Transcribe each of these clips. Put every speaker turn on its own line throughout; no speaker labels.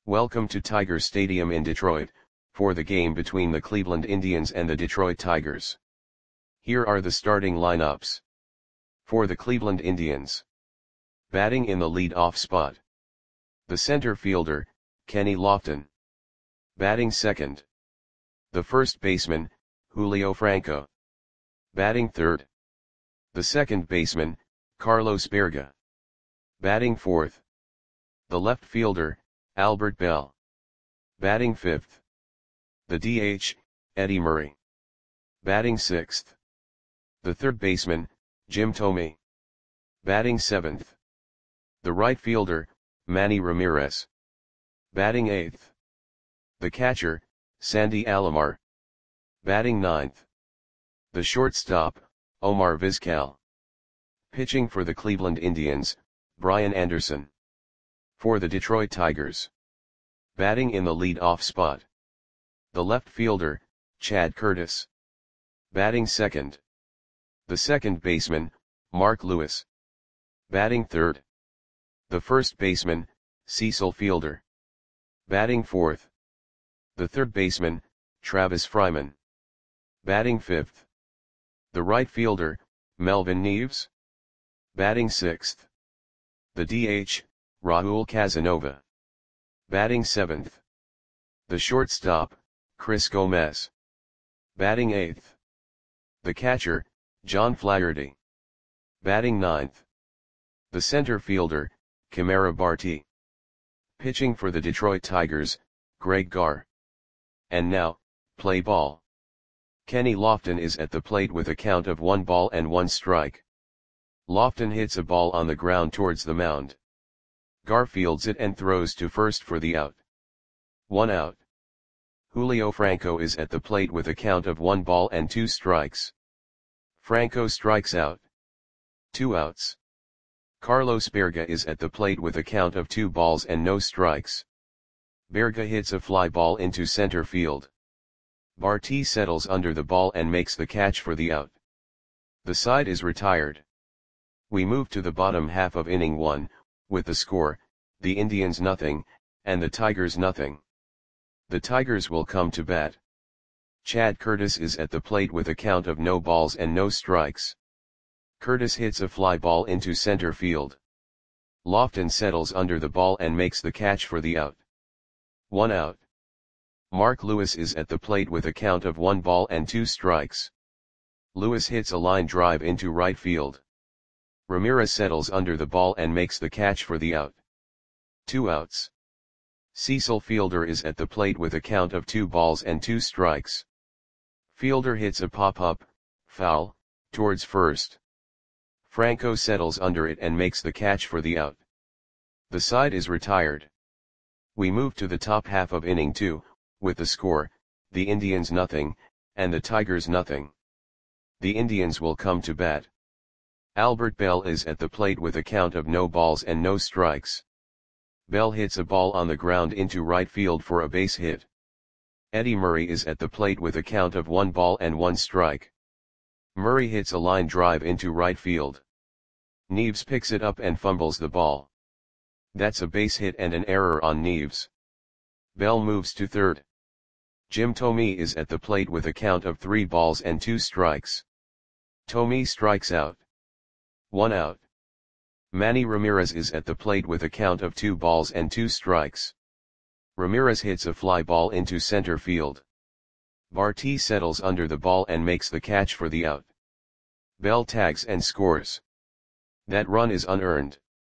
Welcome to Tiger Stadium in Detroit, for the game between the Cleveland Indians and the Detroit Tigers. Here are the starting lineups. For the Cleveland Indians. Batting in the lead-off spot. The center fielder, Kenny Lofton. Batting second. The first baseman, Julio Franco. Batting third. The second baseman, Carlos Baerga. Batting fourth. The left fielder, Albert Belle. Batting fifth. The DH, Eddie Murray. Batting sixth. The third baseman, Jim Thome. Batting seventh. The right fielder, Manny Ramirez. Batting eighth. The catcher, Sandy Alomar. Batting ninth. The shortstop, Omar Vizquel. Pitching for the Cleveland Indians, Brian Anderson. For the Detroit Tigers. Batting in the lead-off spot. The left fielder, Chad Curtis. Batting second. The second baseman, Mark Lewis. Batting third. The first baseman, Cecil Fielder. Batting fourth. The third baseman, Travis Fryman. Batting fifth. The right fielder, Melvin Neves. Batting sixth. The DH, Raul Casanova. Batting seventh. The shortstop, Chris Gomez. Batting eighth. The catcher, John Flaherty. Batting ninth. The center fielder, Kamara Barti. Pitching for the Detroit Tigers, Greg Garr. And now, play ball. Kenny Lofton is at the plate with a count of 1 ball and 1 strike. Lofton hits a ball on the ground towards the mound. Garr fields it and throws to first for the out. 1 out. Julio Franco is at the plate with a count of 1 ball and 2 strikes. Franco strikes out. 2 outs. Carlos Baerga is at the plate with a count of 2 balls and no strikes. Baerga hits a fly ball into center field. Barti settles under the ball and makes the catch for the out. The side is retired. We move to the bottom half of inning 1, with the score, the Indians nothing, and the Tigers nothing. The Tigers will come to bat. Chad Curtis is at the plate with a count of no balls and no strikes. Curtis hits a fly ball into center field. Lofton settles under the ball and makes the catch for the out. 1 out. Mark Lewis is at the plate with a count of 1 ball and 2 strikes. Lewis hits a line drive into right field. Ramirez settles under the ball and makes the catch for the out. 2 outs. Cecil Fielder is at the plate with a count of 2 balls and 2 strikes. Fielder hits a pop-up, foul, towards first. Franco settles under it and makes the catch for the out. The side is retired. We move to the top half of inning 2, with the score, the Indians nothing, and the Tigers nothing. The Indians will come to bat. Albert Belle is at the plate with a count of no balls and no strikes. Belle hits a ball on the ground into right field for a base hit. Eddie Murray is at the plate with a count of 1 ball and 1 strike. Murray hits a line drive into right field. Neves picks it up and fumbles the ball. That's a base hit and an error on Neves. Belle moves to third. Jim Thome is at the plate with a count of 3 balls and 2 strikes. Thome strikes out. 1 out. Manny Ramirez is at the plate with a count of 2 balls and 2 strikes. Ramirez hits a fly ball into center field. Barti settles under the ball and makes the catch for the out. Belle tags and scores. That run is unearned.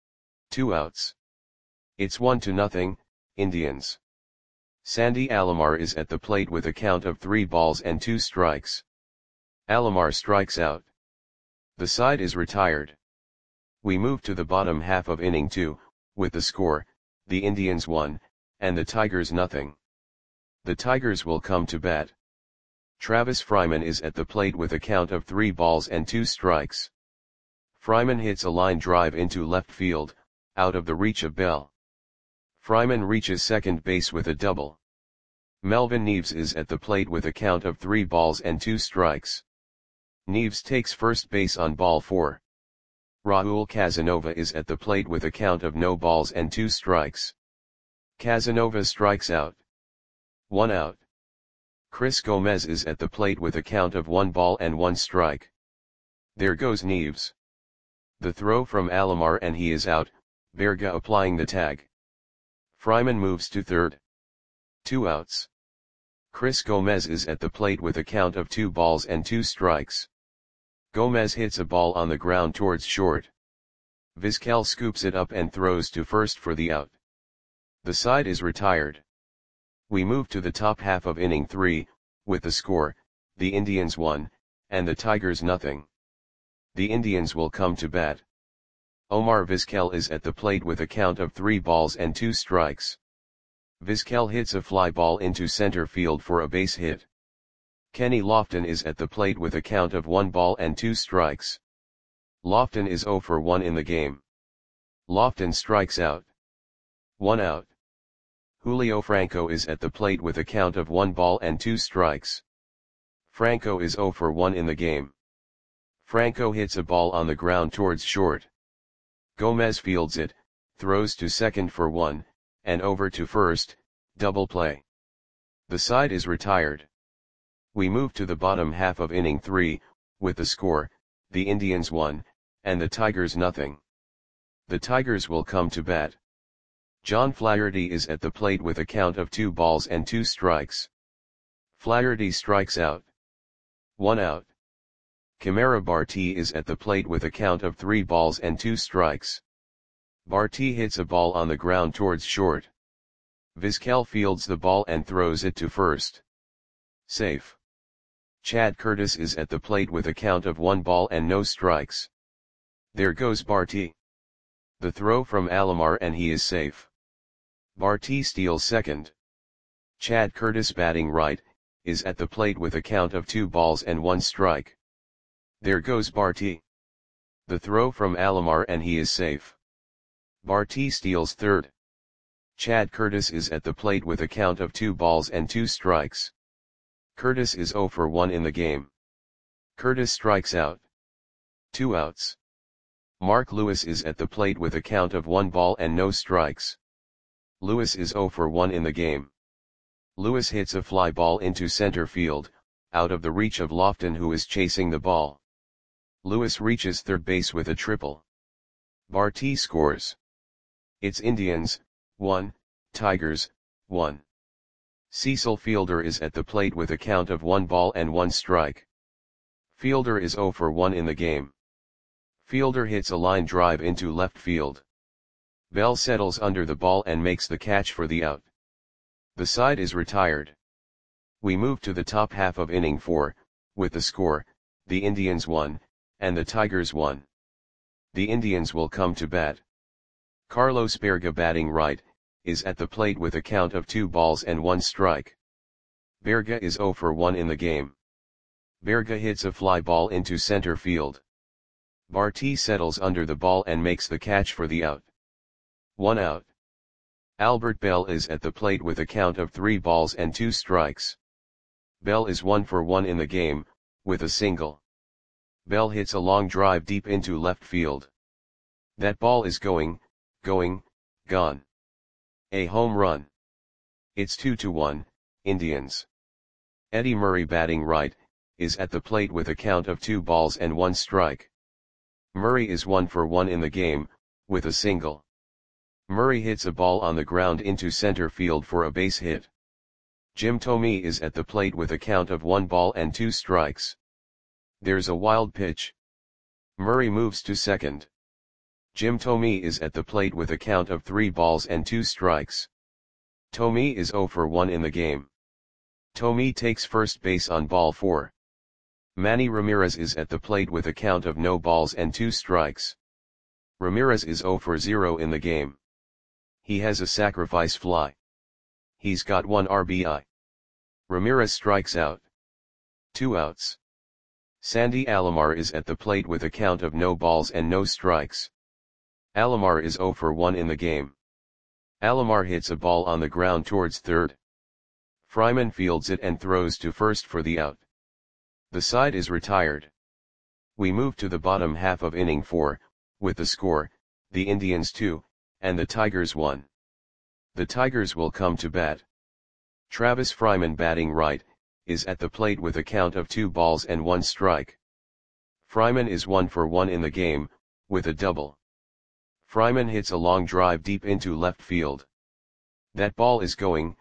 2 outs. It's 1-0, Indians. Sandy Alomar is at the plate with a count of 3 balls and 2 strikes. Alomar strikes out. The side is retired. We move to the bottom half of inning 2, with the score, the Indians 1, and the Tigers nothing. The Tigers will come to bat. Travis Fryman is at the plate with a count of 3 balls and 2 strikes. Fryman hits a line drive into left field, out of the reach of Belle. Fryman reaches second base with a double. Melvin Neves is at the plate with a count of 3 balls and 2 strikes. Neves takes first base on ball 4. Raul Casanova is at the plate with a count of no balls and 2 strikes. Casanova strikes out. 1 out. Chris Gomez is at the plate with a count of 1 ball and 1 strike. There goes Neves. The throw from Alomar and he is out, Berga applying the tag. Fryman moves to third. 2 outs. Chris Gomez is at the plate with a count of 2 balls and 2 strikes. Gomez hits a ball on the ground towards short. Vizquel scoops it up and throws to first for the out. The side is retired. We move to the top half of inning 3, with the score, the Indians 1, and the Tigers nothing. The Indians will come to bat. Omar Vizquel is at the plate with a count of 3 balls and 2 strikes. Vizquel hits a fly ball into center field for a base hit. Kenny Lofton is at the plate with a count of 1 ball and 2 strikes. Lofton is 0 for 1 in the game. Lofton strikes out. 1 out. Julio Franco is at the plate with a count of 1 ball and 2 strikes. Franco is 0 for 1 in the game. Franco hits a ball on the ground towards short. Gomez fields it, throws to second for 1, and over to first, double play. The side is retired. We move to the bottom half of inning 3, with the score, the Indians 1, and the Tigers nothing. The Tigers will come to bat. John Flaherty is at the plate with a count of 2 balls and 2 strikes. Flaherty strikes out. 1 out. Camara Barti is at the plate with a count of 3 balls and 2 strikes. Barti hits a ball on the ground towards short. Vizquel fields the ball and throws it to first. Safe. Chad Curtis is at the plate with a count of 1 ball and no strikes. There goes Barti. The throw from Alomar and he is safe. Barti steals second. Chad Curtis batting right, is at the plate with a count of 2 balls and 1 strike. There goes Barti. The throw from Alomar and he is safe. Barti steals third. Chad Curtis is at the plate with a count of 2 balls and 2 strikes. Curtis is 0 for 1 in the game. Curtis strikes out. 2 outs. Mark Lewis is at the plate with a count of 1 ball and no strikes. Lewis is 0 for 1 in the game. Lewis hits a fly ball into center field, out of the reach of Lofton who is chasing the ball. Lewis reaches third base with a triple. Barti scores. It's Indians, 1, Tigers, 1. Cecil Fielder is at the plate with a count of 1 ball and 1 strike. Fielder is 0 for 1 in the game. Fielder hits a line drive into left field. Bell settles under the ball and makes the catch for the out. The side is retired. We move to the top half of inning 4, with the score, the Indians 1, and the Tigers 1. The Indians will come to bat. Carlos Berga batting right, is at the plate with a count of 2 balls and 1 strike. Berga is 0 for 1 in the game. Berga hits a fly ball into center field. Barti settles under the ball and makes the catch for the out. 1 out. Albert Bell is at the plate with a count of 3 balls and 2 strikes. Bell is 1 for 1 in the game, with a single. Bell hits a long drive deep into left field. That ball is going, gone. A home run. It's 2-1, Indians. Eddie Murray batting right, is at the plate with a count of 2 balls and 1 strike. Murray is 1 for 1 in the game, with a single. Murray hits a ball on the ground into center field for a base hit. Jim Thome is at the plate with a count of 1 ball and 2 strikes. There's a wild pitch. Murray moves to second. Jim Thome is at the plate with a count of 3 balls and 2 strikes. Thome is 0 for 1 in the game. Thome takes first base on ball 4. Manny Ramirez is at the plate with a count of no balls and 2 strikes. Ramirez is 0 for 0 in the game. He has a sacrifice fly. He's got 1 RBI. Ramirez strikes out. 2 outs. Sandy Alomar is at the plate with a count of no balls and no strikes. Alomar is 0 for 1 in the game. Alomar hits a ball on the ground towards third. Fryman fields it and throws to first for the out. The side is retired. We move to the bottom half of inning 4, with the score, the Indians 2, and the Tigers 1. The Tigers will come to bat. Travis Fryman batting right, is at the plate with a count of 2 balls and 1 strike. Fryman is 1 for 1 in the game, with a double. Fryman hits a long drive deep into left field. That ball is going,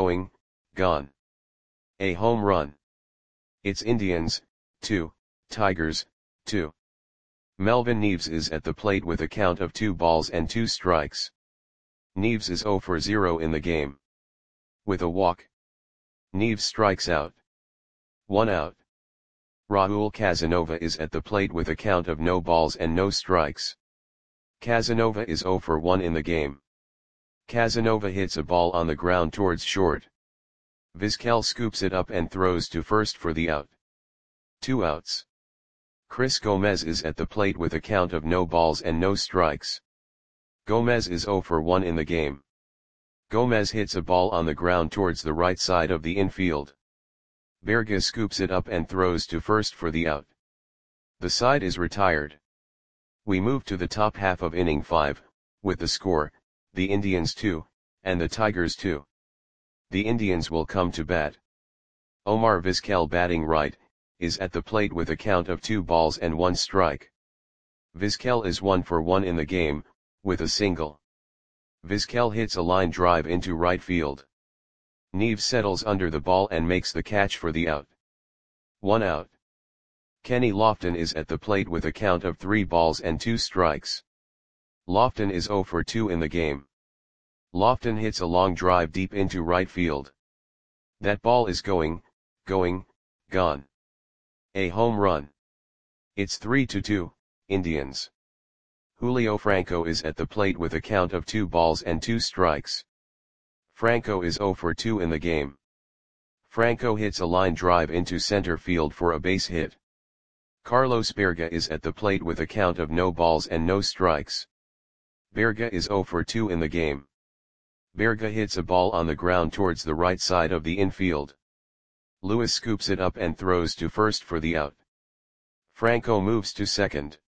gone. A home run. It's Indians, 2, Tigers, 2. Melvin Neves is at the plate with a count of 2 balls and 2 strikes. Neves is 0 for 0 in the game. With a walk. Neves strikes out. 1 out. Raul Casanova is at the plate with a count of no balls and no strikes. Casanova is 0 for 1 in the game. Casanova hits a ball on the ground towards short. Vizquel scoops it up and throws to first for the out. 2 outs. Chris Gomez is at the plate with a count of no balls and no strikes. Gomez is 0 for 1 in the game. Gomez hits a ball on the ground towards the right side of the infield. Berga scoops it up and throws to first for the out. The side is retired. We move to the top half of inning 5, with the score, the Indians 2, and the Tigers 2. The Indians will come to bat. Omar Vizquel batting right, is at the plate with a count of 2 balls and 1 strike. Vizquel is 1 for 1 in the game, with a single. Vizquel hits a line drive into right field. Neves settles under the ball and makes the catch for the out. 1 out. Kenny Lofton is at the plate with a count of 3 balls and 2 strikes. Lofton is 0 for 2 in the game. Lofton hits a long drive deep into right field. That ball is going, gone. A home run. It's 3-2, Indians. Julio Franco is at the plate with a count of 2 balls and 2 strikes. Franco is 0 for 2 in the game. Franco hits a line drive into center field for a base hit. Carlos Berga is at the plate with a count of no balls and no strikes. Berga is 0 for 2 in the game. Berga hits a ball on the ground towards the right side of the infield. Lewis scoops it up and throws to first for the out. Franco moves to second.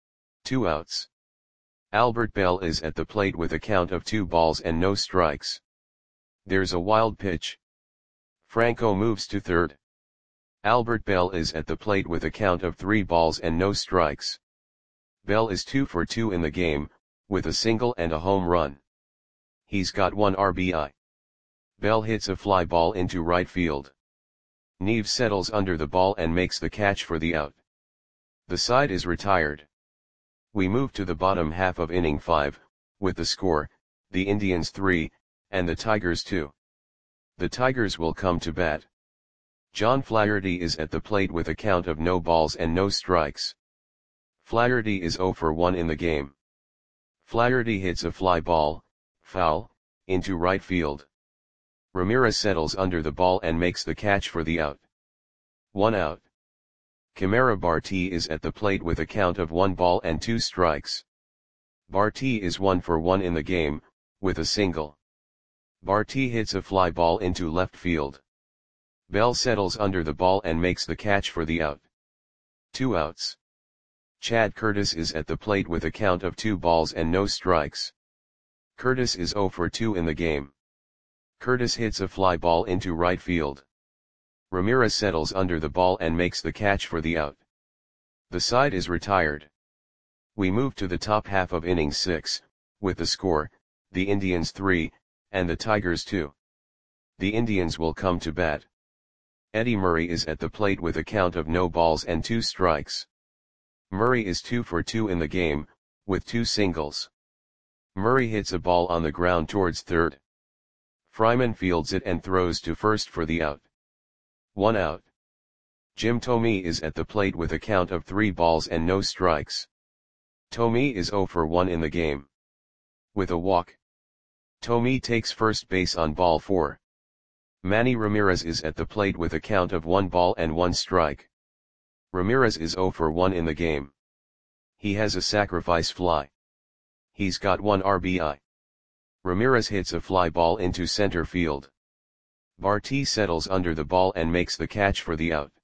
2 outs. Albert Bell is at the plate with a count of 2 balls and no strikes. There's a wild pitch. Franco moves to third. Albert Bell is at the plate with a count of 3 balls and no strikes. Bell is 2 for 2 in the game, with a single and a home run. He's got 1 RBI. Bell hits a fly ball into right field. Neves settles under the ball and makes the catch for the out. The side is retired. We move to the bottom half of inning 5, with the score, the Indians 3, and the Tigers 2. The Tigers will come to bat. John Flaherty is at the plate with a count of no balls and no strikes. Flaherty is 0 for 1 in the game. Flaherty hits a fly ball, foul, into right field. Ramirez settles under the ball and makes the catch for the out. 1 out. Camara Barti is at the plate with a count of 1 ball and 2 strikes. Barti is 1 for 1 in the game, with a single. Barti hits a fly ball into left field. Bell settles under the ball and makes the catch for the out. 2 outs. Chad Curtis is at the plate with a count of 2 balls and no strikes. Curtis is 0 for 2 in the game. Curtis hits a fly ball into right field. Ramirez settles under the ball and makes the catch for the out. The side is retired. We move to the top half of inning 6, with the score, the Indians 3, and the Tigers 2. The Indians will come to bat. Eddie Murray is at the plate with a count of no balls and 2 strikes. Murray is 2 for 2 in the game, with 2 singles. Murray hits a ball on the ground towards third. Fryman fields it and throws to first for the out. 1 out. Jim Thome is at the plate with a count of 3 balls and no strikes. Thome is 0 for 1 in the game. With a walk. Thome takes first base on ball 4. Manny Ramirez is at the plate with a count of 1 ball and 1 strike. Ramirez is 0 for 1 in the game. He has a sacrifice fly. He's got 1 RBI. Ramirez hits a fly ball into center field. Barti settles under the ball and makes the catch for the out.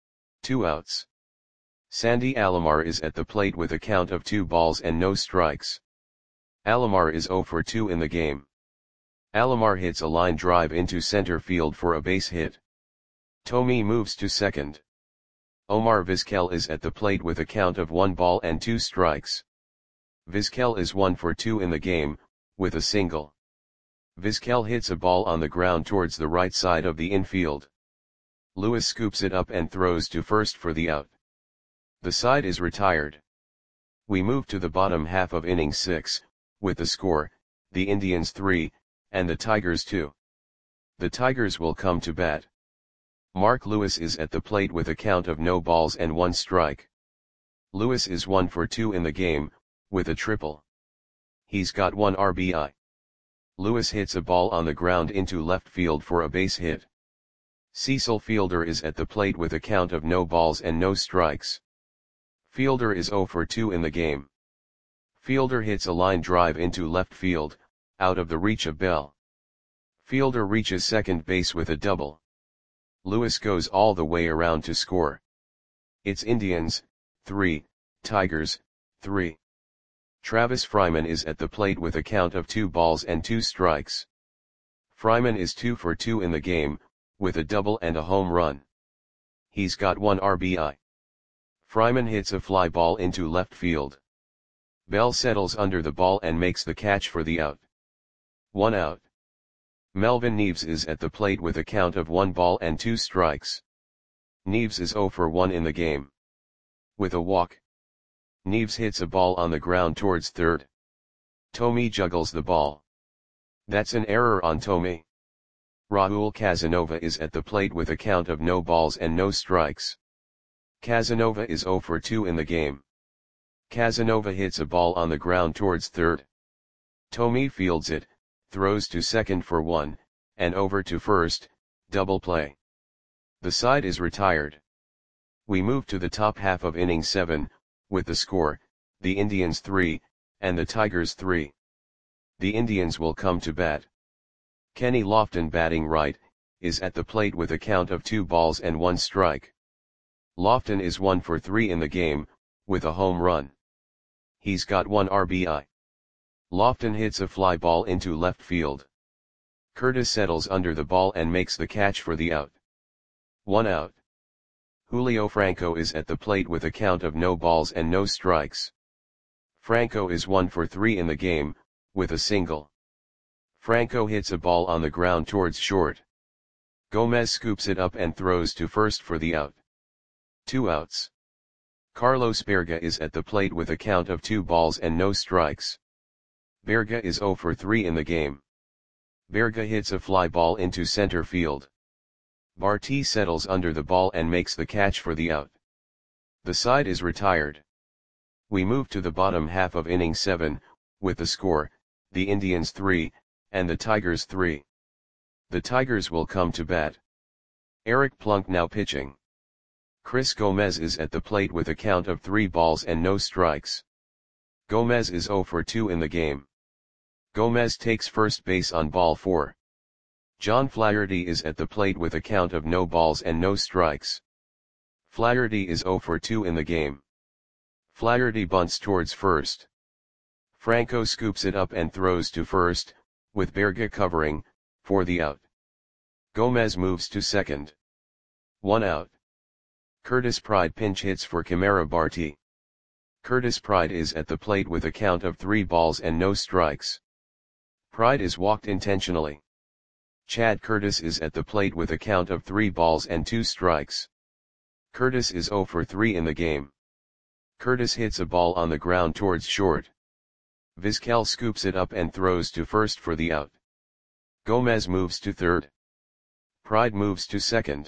2 outs. Sandy Alomar is at the plate with a count of 2 balls and no strikes. Alomar is 0 for 2 in the game. Alomar hits a line drive into center field for a base hit. Thome moves to second. Omar Vizquel is at the plate with a count of 1 ball and 2 strikes. Vizquel is 1 for 2 in the game, with a single. Vizquel hits a ball on the ground towards the right side of the infield. Lewis scoops it up and throws to first for the out. The side is retired. We move to the bottom half of inning 6, with the score, the Indians 3, and the Tigers 2. The Tigers will come to bat. Mark Lewis is at the plate with a count of no balls and 1 strike. Lewis is 1 for 2 in the game, with a triple. He's got 1 RBI. Lewis hits a ball on the ground into left field for a base hit. Cecil Fielder is at the plate with a count of no balls and no strikes. Fielder is 0 for 2 in the game. Fielder hits a line drive into left field, out of the reach of Bell. Fielder reaches second base with a double. Lewis goes all the way around to score. It's Indians, 3, Tigers, 3. Travis Fryman is at the plate with a count of 2 balls and 2 strikes. Fryman is 2 for 2 in the game, with a double and a home run. He's got 1 RBI. Fryman hits a fly ball into left field. Bell settles under the ball and makes the catch for the out. 1 out. Melvin Neves is at the plate with a count of 1 ball and 2 strikes. Neves is 0 for 1 in the game. With a walk. Neves hits a ball on the ground towards third. Thome juggles the ball. That's an error on Thome. Raul Casanova is at the plate with a count of no balls and no strikes. Casanova is 0 for 2 in the game. Casanova hits a ball on the ground towards third. Thome fields it, throws to second for 1, and over to first, double play. The side is retired. We move to the top half of inning 7, with the score, the Indians 3, and the Tigers 3. The Indians will come to bat. Kenny Lofton, batting right, is at the plate with a count of 2 balls and 1 strike. Lofton is 1 for 3 in the game, with a home run. He's got 1 RBI. Lofton hits a fly ball into left field. Curtis settles under the ball and makes the catch for the out. 1 out. Julio Franco is at the plate with a count of no balls and no strikes. Franco is 1 for 3 in the game, with a single. Franco hits a ball on the ground towards short. Gomez scoops it up and throws to first for the out. 2 outs. Carlos Berga is at the plate with a count of 2 balls and no strikes. Berga is 0 for 3 in the game. Berga hits a fly ball into center field. Barti settles under the ball and makes the catch for the out. The side is retired. We move to the bottom half of inning 7, with the score, the Indians 3, and the Tigers 3. The Tigers will come to bat. Eric Plunk now pitching. Chris Gomez is at the plate with a count of 3 balls and no strikes. Gomez is 0 for 2 in the game. Gomez takes first base on ball 4. John Flaherty is at the plate with a count of no balls and no strikes. Flaherty is 0 for 2 in the game. Flaherty bunts towards first. Franco scoops it up and throws to first, with Berga covering, for the out. Gomez moves to second. 1 out. Curtis Pride pinch hits for Camara Barti. Curtis Pride is at the plate with a count of 3 balls and no strikes. Pride is walked intentionally. Chad Curtis is at the plate with a count of 3 balls and 2 strikes. Curtis is 0 for 3 in the game. Curtis hits a ball on the ground towards short. Vizquel scoops it up and throws to first for the out. Gomez moves to third. Pride moves to second.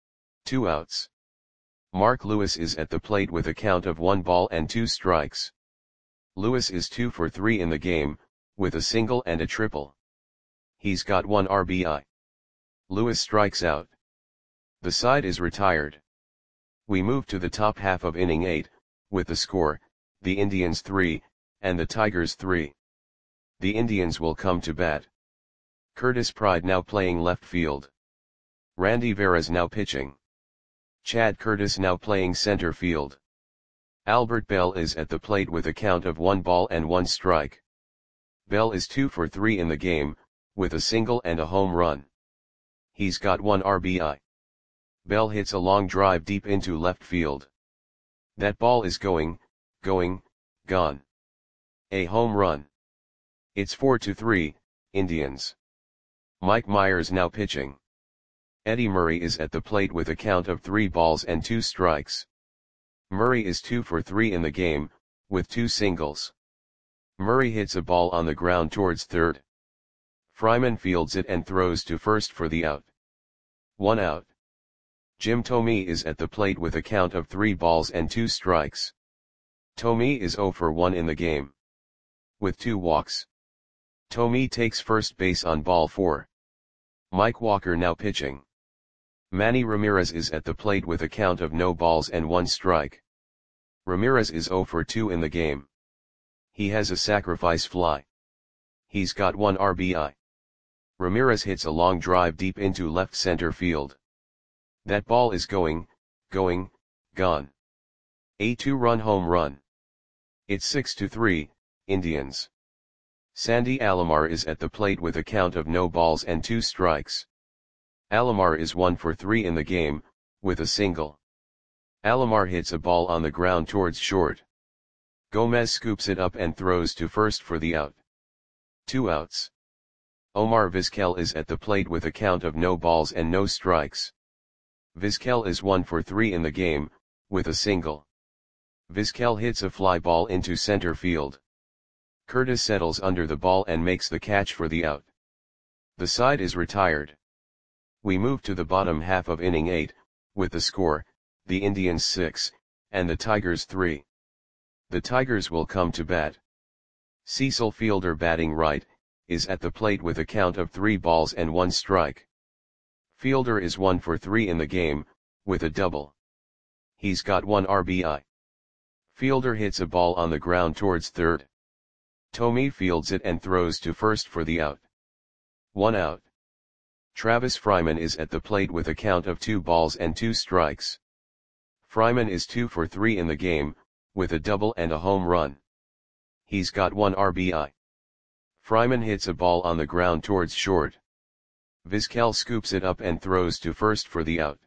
2 outs. Mark Lewis is at the plate with a count of 1 ball and 2 strikes. Lewis is 2 for 3 in the game, with a single and a triple. He's got 1 RBI. Lewis strikes out. The side is retired. We move to the top half of inning 8, with the score, the Indians 3, and the Tigers 3. The Indians will come to bat. Curtis Pride now playing left field. Randy Veras now pitching. Chad Curtis now playing center field. Albert Bell is at the plate with a count of 1 ball and 1 strike. Bell is 2 for 3 in the game, with a single and a home run. He's got 1 RBI. Bell hits a long drive deep into left field. That ball is going, gone. A home run. It's 4-3, Indians. Mike Myers now pitching. Eddie Murray is at the plate with a count of 3 balls and 2 strikes. Murray is 2 for 3 in the game, with 2 singles. Murray hits a ball on the ground towards third. Fryman fields it and throws to first for the out. 1 out. Jim Thome is at the plate with a count of 3 balls and 2 strikes. Thome is 0 for 1 in the game, with 2 walks. Thome takes first base on ball 4. Mike Walker now pitching. Manny Ramirez is at the plate with a count of no balls and 1 strike. Ramirez is 0 for 2 in the game. He has a sacrifice fly. He's got 1 RBI. Ramirez hits a long drive deep into left center field. That ball is going, gone. A 2-run home run. It's 6-3, Indians. Sandy Alomar is at the plate with a count of no balls and 2 strikes. Alomar is 1 for 3 in the game, with a single. Alomar hits a ball on the ground towards short. Gomez scoops it up and throws to first for the out. 2 outs. Omar Vizquel is at the plate with a count of no balls and no strikes. Vizquel is 1 for 3 in the game, with a single. Vizquel hits a fly ball into center field. Curtis settles under the ball and makes the catch for the out. The side is retired. We move to the bottom half of inning 8, with the score, the Indians 6, and the Tigers 3. The Tigers will come to bat. Cecil Fielder, batting right, is at the plate with a count of 3 balls and 1 strike. Fielder is 1 for 3 in the game, with a double. He's got 1 RBI. Fielder hits a ball on the ground towards third. Thome fields it and throws to first for the out. 1 out. Travis Fryman is at the plate with a count of 2 balls and 2 strikes. Fryman is 2 for 3 in the game, with a double and a home run. He's got 1 RBI. Fryman hits a ball on the ground towards short. Vizquel scoops it up and throws to first for the out.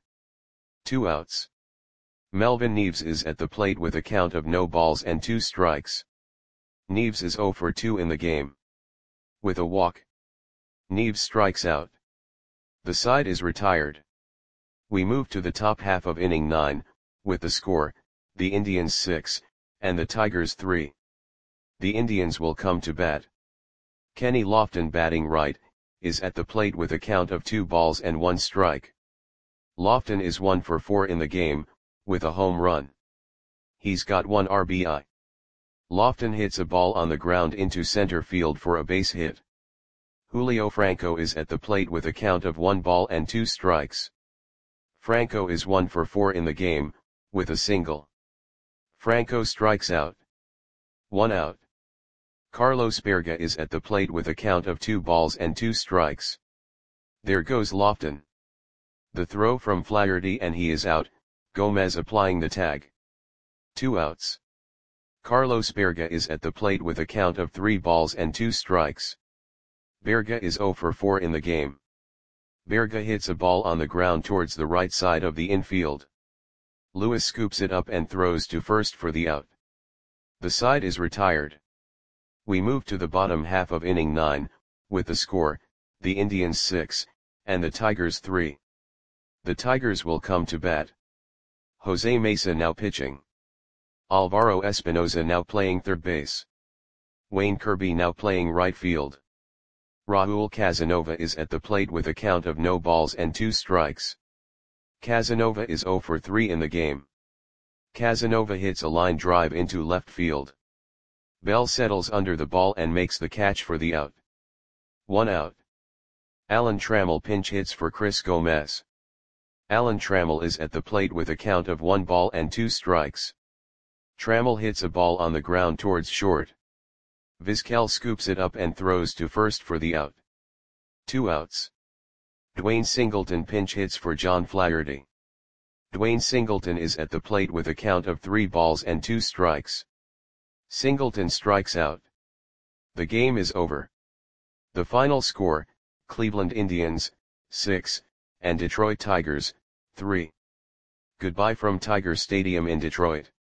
2 outs. Melvin Neves is at the plate with a count of no balls and 2 strikes. Neves is 0 for 2 in the game, with a walk. Neves strikes out. The side is retired. We move to the top half of inning 9, with the score, the Indians 6, and the Tigers 3. The Indians will come to bat. Kenny Lofton, batting right, is at the plate with a count of 2 balls and 1 strike. Lofton is 1 for 4 in the game, with a home run. He's got 1 RBI. Lofton hits a ball on the ground into center field for a base hit. Julio Franco is at the plate with a count of 1 ball and 2 strikes. Franco is 1 for 4 in the game, with a single. Franco strikes out. 1 out. Carlos Berga is at the plate with a count of 2 balls and 2 strikes. There goes Lofton. The throw from Flaherty and he is out, Gomez applying the tag. 2 outs. Carlos Berga is at the plate with a count of 3 balls and 2 strikes. Berga is 0 for 4 in the game. Berga hits a ball on the ground towards the right side of the infield. Lewis scoops it up and throws to first for the out. The side is retired. We move to the bottom half of inning 9, with the score, the Indians 6, and the Tigers 3. The Tigers will come to bat. Jose Mesa now pitching. Alvaro Espinoza now playing third base. Wayne Kirby now playing right field. Raul Casanova is at the plate with a count of no balls and 2 strikes. Casanova is 0 for 3 in the game. Casanova hits a line drive into left field. Bell settles under the ball and makes the catch for the out. 1 out. Alan Trammell pinch hits for Chris Gomez. Alan Trammell is at the plate with a count of 1 ball and 2 strikes. Trammell hits a ball on the ground towards short. Vizquel scoops it up and throws to first for the out. 2 outs. Dwayne Singleton pinch hits for John Flaherty. Dwayne Singleton is at the plate with a count of 3 balls and 2 strikes. Singleton strikes out. The game is over. The final score, Cleveland Indians, 6, and Detroit Tigers, 3. Goodbye from Tiger Stadium in Detroit.